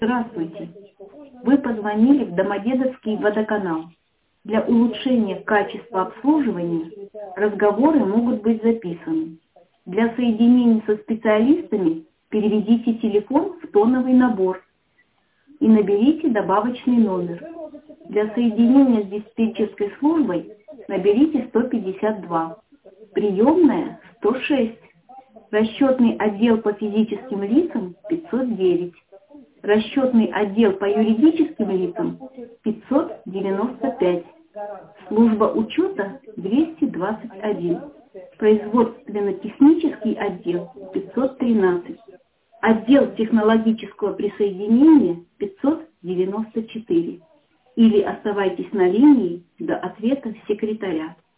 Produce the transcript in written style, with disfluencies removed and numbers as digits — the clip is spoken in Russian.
Здравствуйте. Вы позвонили в Домодедовский водоканал. Для улучшения качества обслуживания разговоры могут быть записаны. Для соединения со специалистами переведите телефон в тоновый набор и наберите добавочный номер. Для соединения с диспетчерской службой наберите 152. Приемная 106. Расчетный отдел по физическим лицам 509. Расчетный отдел по юридическим лицам 595. Служба учета 221. Производственно-технический отдел 513. Отдел технологического присоединения 594. Или оставайтесь на линии до ответа секретаря.